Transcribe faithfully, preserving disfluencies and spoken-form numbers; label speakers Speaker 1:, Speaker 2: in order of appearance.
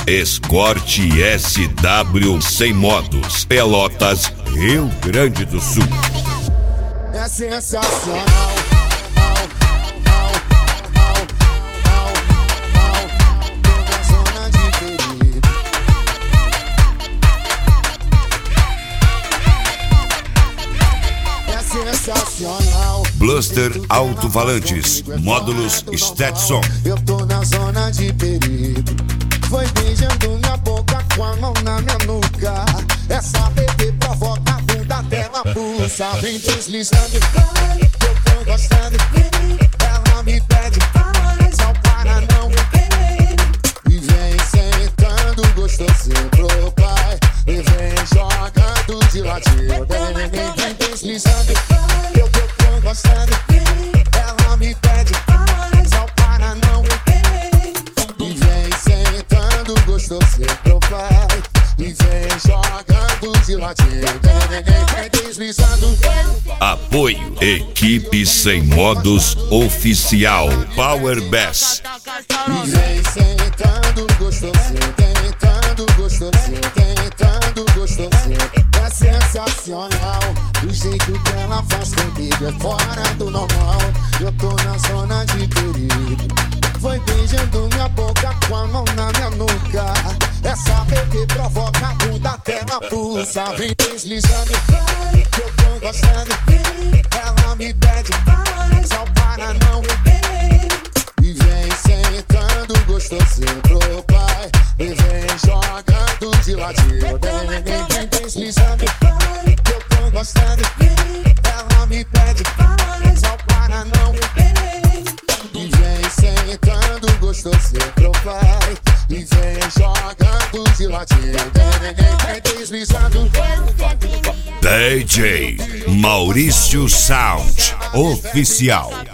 Speaker 1: Escort S W sem modos, Pelotas, Rio Grande do Sul.
Speaker 2: É sensacional. Sensacional.
Speaker 1: Bluster Alto-Falantes, módulos Stetson.
Speaker 2: Eu tô na zona de perigo. Foi beijando minha boca com a mão na minha nuca. Essa bebê provoca a bunda até na pulsa. Vem deslizando, eu tô gostando. Ela me pede, só para não. E vem sentando gostosinho pro pai. E vem jogando de ladinho. Vem deslizando, eu tô gostando. Ela me pede, só para não. E vem sentando gostosinho pro pai. E vem jogando de ladinho. Vem deslizando.
Speaker 1: Apoio Equipe Sem Modos Oficial Power Bass.
Speaker 2: E vem sentando gostosinho, tentando gostosinho, tentando gostosinho. É sensacional, o jeito que ela faz comigo é fora do normal. Eu tô na zona de perigo. Foi beijando minha boca com a mão na minha nuca. Essa bebê provoca a bunda até na pulsa. Vem deslizando, eu tô gostando. Ela me pede, só para não. E vem sentando gostosinho pro pai. E vem jogando de ladinho. Vem, vem deslizando, eu tô gostando. Ela me pede, só para não. E vem sentando gostosinho pro pai. E vem jogando de ladinho. Vem, vem deslizando.
Speaker 1: D J Maurício Sound Oficial.